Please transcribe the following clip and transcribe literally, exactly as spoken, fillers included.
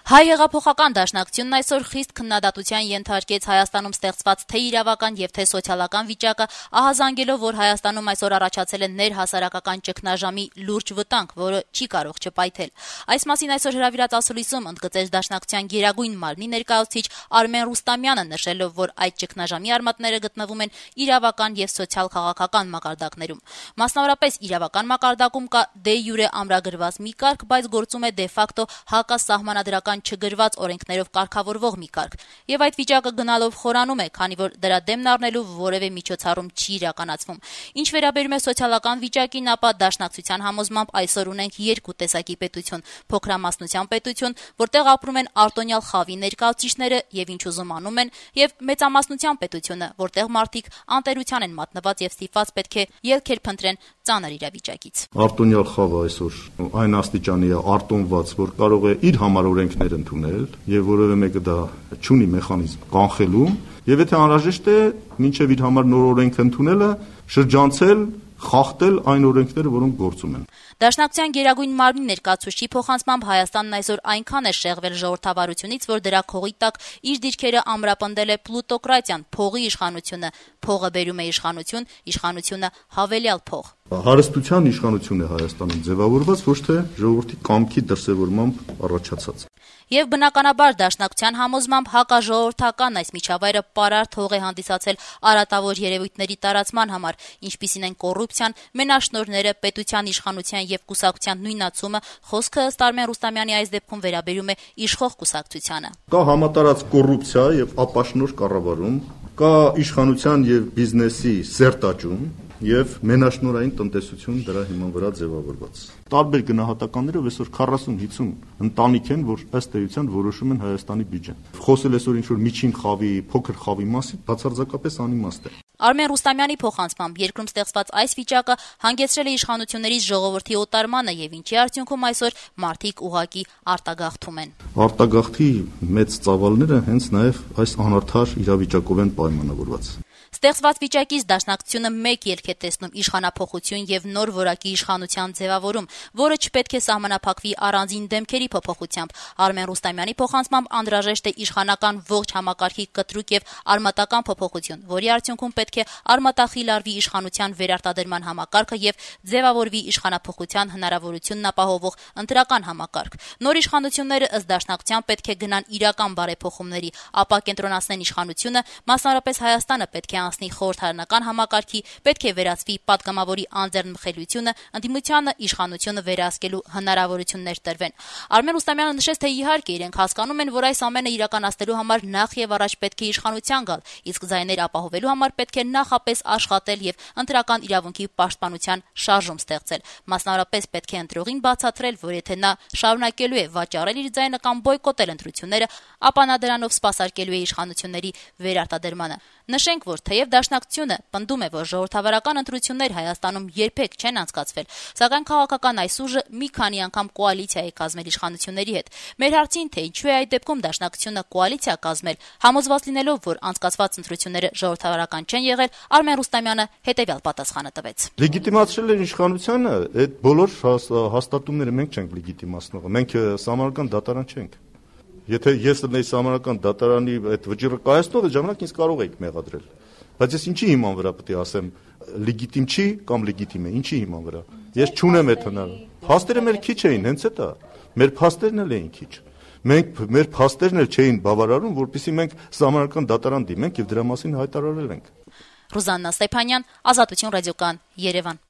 Հայ հեղափոխական դաշնակցությունն այսօր խիստ քննադատության ենթարկեց Հայաստանում ստեղծված թե իրավական եւ թե սոցիալական վիճակը, ահազանգելով, որ Հայաստանում այսօր առաջացել է ներհասարակական ճգնաժամի լուրջ վտանգ, որը չի կարող չպայթել։ Այս մասին այսօր հրավիրած ասուլիսում ընդգծեց դաշնակցության գերագույն մարմնի ներկայացուցիչ Արմեն Ռուստամյանը, նշելով, որ այդ ճգնաժամի արմատները գտնվում են իրավական եւ սոցիալ-քաղաքական մակարդակներում։ Մասնավորապես իրավական մակարդակում կա դե յուրե ամրագրված մի կարգ, բայց գործում է դե ֆակտո հակասահմանադրական չգրված օրենքներով կարգավորվող մի կարգ, եւ այդ վիճակը գնալով խորանում է, քանի որ դրա դեմն առնելու որևէ միջոցառում չի իրականացվում։ Ինչ վերաբերում է սոցիալական վիճակին, ապա դաշնակցության համոզմամբ այսօր ունենք երկու տեսակի պետություն՝ փոքրամասնության պետություն, որտեղ ապրում են արտոնյալ խավի ներկայացուցիչները եւ ինչ ուզում անում են, եւ մեծամասնության պետությունը, որտեղ մարդիկ անտերության են մատնված եւ ստիպված պետք է ելքեր փնտրեն ծանր իրավիճակից։ Արտոնյալ խավը այսօր այն աստիճանի է արտոնված, որ կարող է իր համար օրենքներ ընդունել եւ որևէ մեկը դա չունի մեխանիզմ կանխելու, եւ եթե անհրաժեշտ է մինչեւ իր համար նոր օրենք ընդունելը շրջանցել, խախտել այն օրենքները, որոնք գործում են։ Դաշնակցության գերագույն մարմնի ներկայացուցչի փոխանցմամբ Հայաստանն այսօր այնքան է շեղվել ժողովրդավարությունից, որ դրա քողի տակ իր դիրքերը ամրապնդել է պլուտոկրատիան, փողի իշխանությունը, փողը բերում է իշխանություն, իշխանությունը հավելյալ փող։ Հարստության իշխանություն է Հայաստանում ձևավորված, ոչ թե ժողովրդի կամքի դրսևորմամբ առաջացած։ Եվ բնականաբար դաշնակցության համոզմամբ հակաժողովրդական այս միջավայրը պարարտ հող է հանդիսացել արատավոր երևույթների տարածման համար, ինչպիսին են կոռուպցիան, մենաշնորհները, պետության իշխանության եւ կուսակցության նույնացումը, խոսքը ըստ Արմեն Ռուստամյանի այս դեպքում վերաբերում է իշխող կուսակցությանը։ Կա համատարած կոռուպցիա եւ ապաշնորհ կառավարում, կա իշխանության եւ բիզնեսի սերտաճում եւ մենաշնորհային տնտեսություն դրա հիման վրա ձևավորված։ Տարբեր գնահատականներով այսօր քառասուն հիսուն ընտանիք են, որ ըստ էության որոշում են Հայաստանի բյուջեն։ Խոսել այսօր ինչ-որ միջին խավի, փոքր խավի մասին բացարձակապես անիմաստ է։ Արմեն Ռուստամյանի փոխանցմամբ երկրում ստեղծված այս վիճակը հանգեցրել է իշխանություններից ժողովրդի օտարմանը եւ ինչի արդյունքում այսօր մարդիկ ուղակի արտագաղթում են։ Արտագաղթի մեծ ծավալները հենց նաեւ այս անարդար իրավիճակով են պայմանավորված։ Ստեղծված վիճակից դաշնակցությունը մեկ ելք է տեսնում իշխանափոխություն եւ նոր որակի իշխանության ձևավորում, որը չպետք է սահմանափակվի առանձին դեմքերի փոփոխությամբ։ Արմեն Ռուստամյանի փոխանցմամբ անհրաժեշտ է իշխանական ողջ համակարգի կտրուկ եւ արմատական փոփոխություն, որի արդյունքում պետք է արմատախիլ արվի իշխանության վերարտադրման համակարգը եւ ձևավորվի իշխանափոխության հնարավորությունն ապահովող ընտրական համակարգ։ Նոր իշխանությունները ըստ դաշնակցության պետք է գնան իրական բարեփոխումների, ապա կենտրոնացնեն իշխանությունը, մասնավորապես Հայաստանը պետք է անցնի խորհրդարանական համակարգի, պետք է վերացվի պատգամավորի անձեռնմխելիությունը, ընդդիմությանը իշխանությունը վերահսկելու հնարավորություններ տրվեն։ Արմեն Ռուստամյանը նշեց, թե իհարկե իրենք հասկանում են, որ այս ամենը իրականացնելու համար նախ եւ առաջ պետք է իշխանության գալ, իսկ ձայներ ապահովելու համար պետք է նախապես աշխատել եւ ընտրական իրավունքի պաշտպանության շարժում ստեղծել։ Մասնավորապես պետք է ընտրողին բացատրել, որ եթե նա շարունակելու է վաճառել իր ձայնը կամ բոյկոտել ընտրությունները, ապա նա դրանով սպասարկելու է իշխանությունների վերարտադրմանը։ Նշենք, որ թեև դաշնակցությունը պնդում է, որ ժողովրդավարական ընտրություններ Հայաստանում երբեք չեն անցկացվել, սակայն քաղաքական այս ուժը մի քանի անգամ կոալիցիա է կազմել իշխանությունների հետ։ Մեր հարցին, թե ինչու է այդ դեպքում դաշնակցությունը կոալիցիա կազմել, համոզված լինելով, որ անցկացված ընտրությունները ժողովրդավարական չեն եղել, Արմեն Ռուստամյանը հետեւյալ պատասխանը տվեց։ Լեգիտիմացրել են իշխանությունը, այդ բոլոր հաստատումները մենք չենք լեգիտիմացնողը, մենք սահմանական դատարան չենք։ Եթե ես լնեի սահմանական դատարանի այդ վճիռը կայացնող, այդ ժամանակ ինձ կարող եք մեղադրել։ Բայց ես ինչի հիման վրա պետք է ասեմ լեգիտիմ չի կամ լեգիտիմ է, ինչի հիման վրա։ Ես չունեմ այդ հնարավորությունը։ Փաստերը մեր քիչ էին, հենց է դա։ Մեր փաստերն էլ էին քիչ։ Մենք մեր փաստերն էլ չէին բավարարում, որպեսզի մենք սահմանական դատարան դիմենք եւ դրա մասին հայտարարել ենք։ Ռուզաննա Ստեփանյան, Ազատություն ռադիոկան, Երևան։